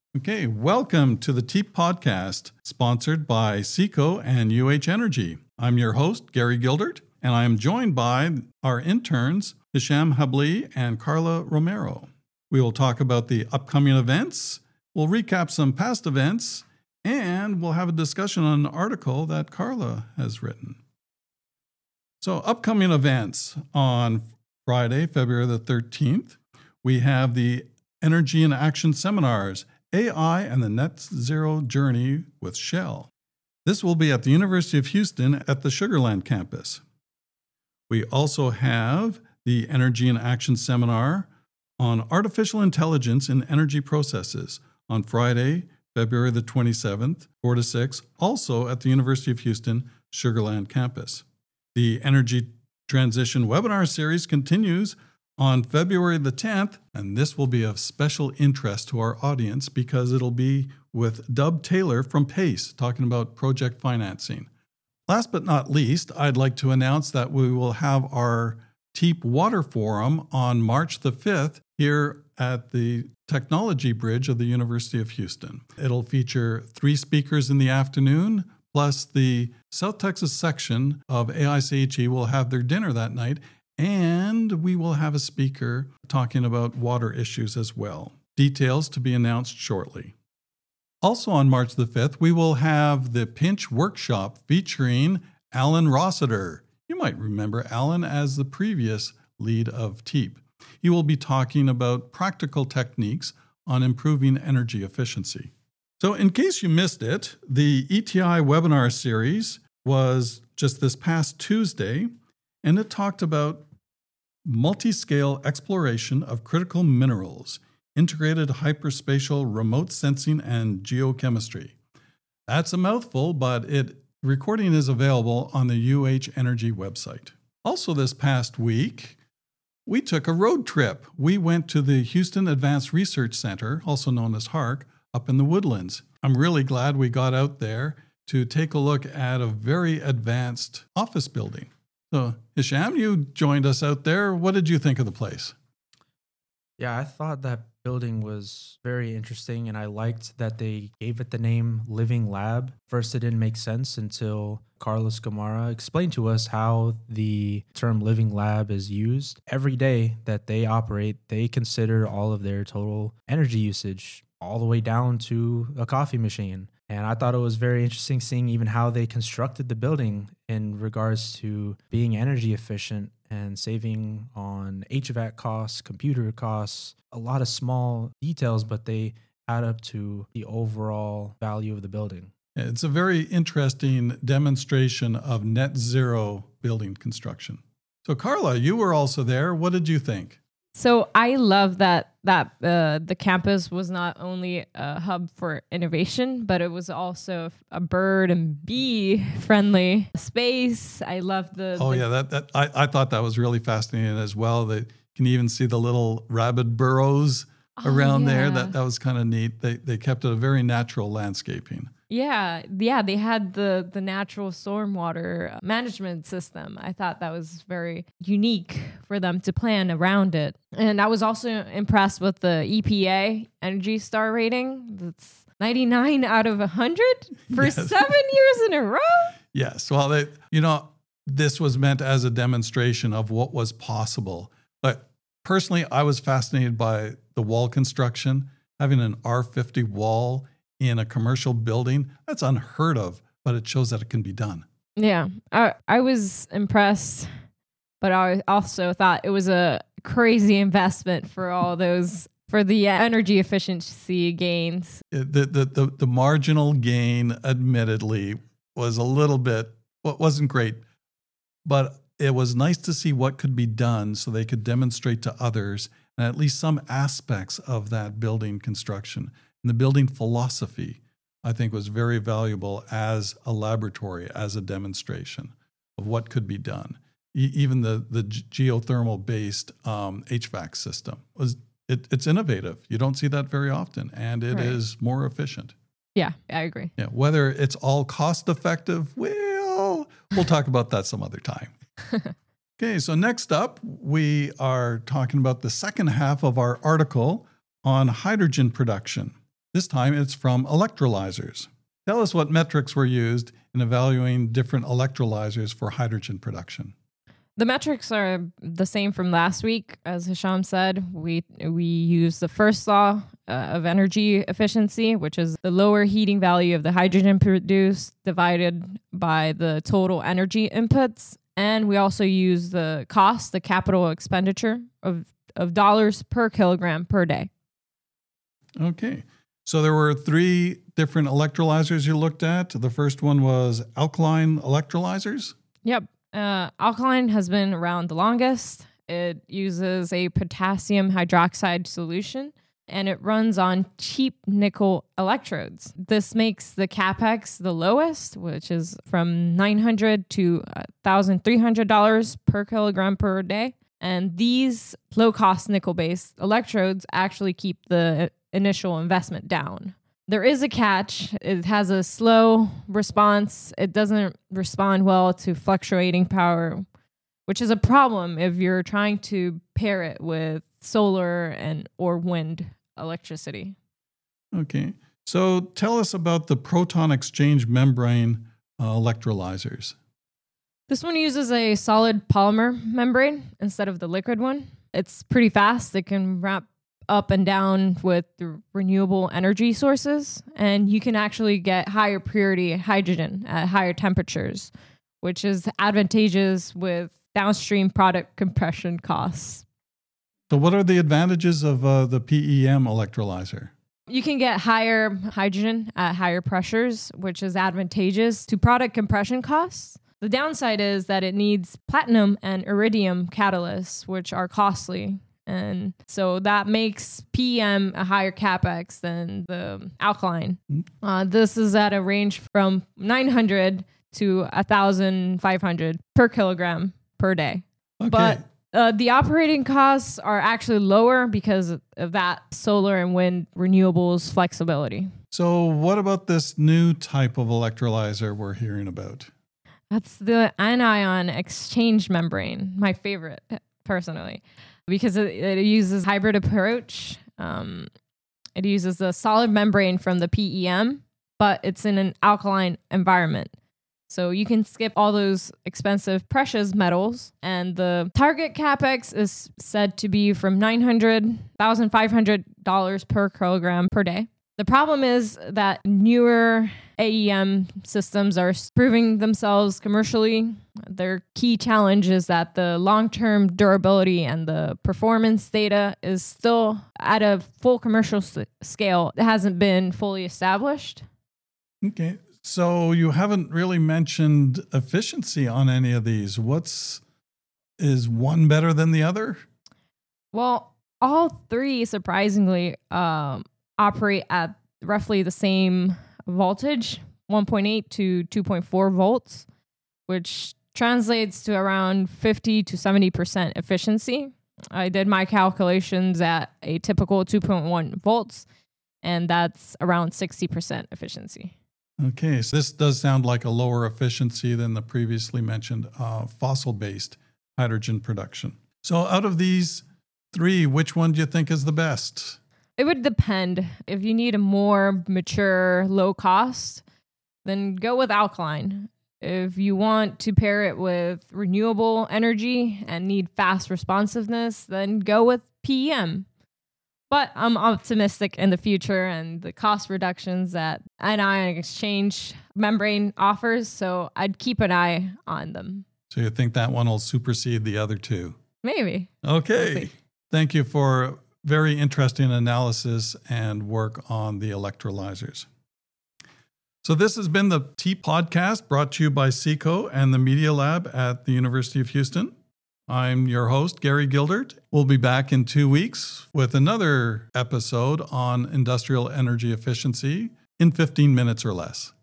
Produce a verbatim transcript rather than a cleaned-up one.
Okay, welcome to the T E A P podcast, sponsored by Seco and U H Energy. I'm your host, Gary Gildert, and I am joined by our interns, Hisham Habli and Carla Romero. We will talk about the upcoming events, we'll recap some past events, and we'll have a discussion on an article that Carla has written. So, upcoming events on Friday, February the thirteenth, we have the Energy in Action Seminars, A I and the Net Zero Journey with Shell. This will be at the University of Houston at the Sugar Land campus. We also have the Energy in Action Seminar on Artificial Intelligence in Energy Processes on Friday, February the twenty-seventh, four to six, also at the University of Houston Sugar Land campus. The Energy Transition webinar series continues on February the tenth, and this will be of special interest to our audience because it'll be with Dub Taylor from PACE talking about project financing. Last but not least, I'd like to announce that we will have our T E A P Water Forum on March the fifth here at the Technology Bridge of the University of Houston. It'll feature three speakers in the afternoon, plus the South Texas section of A I C H E will have their dinner that night, and we will have a speaker talking about water issues as well. Details to be announced shortly. Also on March the fifth, we will have the Pinch Workshop featuring Alan Rossiter. You might remember Alan as the previous lead of T E A P. He will be talking about practical techniques on improving energy efficiency. So in case you missed it, the E T I webinar series was just this past Tuesday, and it talked about multi-scale exploration of critical minerals, integrated hyperspatial remote sensing and geochemistry. That's a mouthful, but it recording is available on the U H Energy website. Also this past week, we took a road trip. We went to the Houston Advanced Research Center, also known as HARC, up in the Woodlands. I'm really glad we got out there to take a look at a very advanced office building. So, Hisham, you joined us out there. What did you think of the place? Yeah, I thought that building was very interesting, and I liked that they gave it the name Living Lab. First, it didn't make sense until Carlos Gamarra explained to us how the term Living Lab is used. Every day that they operate, they consider all of their total energy usage, all the way down to a coffee machine. And I thought it was very interesting seeing even how they constructed the building in regards to being energy efficient and saving on H V A C costs, computer costs, a lot of small details, but they add up to the overall value of the building. It's a very interesting demonstration of net zero building construction. So Carla, you were also there. What did you think? So I love that that uh, the campus was not only a hub for innovation, but it was also a bird and bee friendly space. I love the. Oh the yeah, that that I, I thought that was really fascinating as well. They can even see the little rabbit burrows oh, around yeah. there. That that was kind of neat. They they kept it a very natural landscaping. Yeah, yeah, they had the the natural stormwater management system. I thought that was very unique for them to plan around it. And I was also impressed with the E P A Energy Star rating. That's ninety-nine out of one hundred for Yes. seven years in a row. Yes. Well, they, you know, this was meant as a demonstration of what was possible. But personally, I was fascinated by the wall construction, having an R fifty wall in a commercial building. That's unheard of, but it shows that it can be done. Yeah, I I was impressed, but I also thought it was a crazy investment for all those for the energy efficiency gains. It, the, the the the marginal gain, admittedly, was a little bit well, wasn't great, but it was nice to see what could be done so they could demonstrate to others and at least some aspects of that building construction. And the building philosophy, I think, was very valuable as a laboratory, as a demonstration of what could be done. E- even the, the geothermal-based um, H V A C system, was it, it's innovative. You don't see that very often, and it Right. is more efficient. Yeah, I agree. Yeah, whether it's all cost-effective, well, we'll talk about that some other time. Okay, so next up, we are talking about the second half of our article on hydrogen production. This time it's from electrolyzers. Tell us what metrics were used in evaluating different electrolyzers for hydrogen production. The metrics are the same from last week. As Hisham said, we we use the first law uh, of energy efficiency, which is the lower heating value of the hydrogen produced divided by the total energy inputs. And we also use the cost, the capital expenditure of, of dollars per kilogram per day. Okay. So there were three different electrolyzers you looked at. The first one was alkaline electrolyzers. Yep. Uh, alkaline has been around the longest. It uses a potassium hydroxide solution, and it runs on cheap nickel electrodes. This makes the capex the lowest, which is from nine hundred dollars to one thousand three hundred dollars per kilogram per day. And these low-cost nickel-based electrodes actually keep the initial investment down. There is a catch. It has a slow response. It doesn't respond well to fluctuating power, which is a problem if you're trying to pair it with solar and or wind electricity. Okay. So tell us about the proton exchange membrane uh, electrolyzers. This one uses a solid polymer membrane instead of the liquid one. It's pretty fast. It can wrap up and down with the renewable energy sources, and you can actually get higher purity hydrogen at higher temperatures, which is advantageous with downstream product compression costs. So what are the advantages of uh, the P E M electrolyzer? You can get higher hydrogen at higher pressures, which is advantageous to product compression costs. The downside is that it needs platinum and iridium catalysts, which are costly. And so that makes P E M a higher capex than the alkaline. Uh, this is at a range from nine hundred to one thousand five hundred per kilogram per day. Okay. But uh, the operating costs are actually lower because of that solar and wind renewables flexibility. So what about this new type of electrolyzer we're hearing about? That's the anion exchange membrane, my favorite personally, because it, it uses hybrid approach. Um, it uses the solid membrane from the P E M, but it's in an alkaline environment. So you can skip all those expensive precious metals, and the target capex is said to be from nine hundred dollars, one thousand five hundred dollars per kilogram per day. The problem is that newer A E M systems are proving themselves commercially. Their key challenge is that the long-term durability and the performance data is still at a full commercial s- scale. It hasn't been fully established. Okay. So you haven't really mentioned efficiency on any of these. What's is one better than the other? Well, all three surprisingly um, operate at roughly the same voltage, one point eight to two point four volts, which translates to around fifty to seventy percent efficiency. I did my calculations at a typical two point one volts, and that's around sixty percent efficiency. Okay, so this does sound like a lower efficiency than the previously mentioned uh, fossil-based hydrogen production. So out of these three, which one do you think is the best? It would depend. If you need a more mature, low cost, then go with alkaline. If you want to pair it with renewable energy and need fast responsiveness, then go with P E M. But I'm optimistic in the future and the cost reductions that anion exchange membrane offers, so I'd keep an eye on them. So you think that one will supersede the other two? Maybe. Okay. We'll see. Thank you for very interesting analysis and work on the electrolyzers. So this has been the T Podcast brought to you by SECO and the Media Lab at the University of Houston. I'm your host, Gary Gildert. We'll be back in two weeks with another episode on industrial energy efficiency in fifteen minutes or less.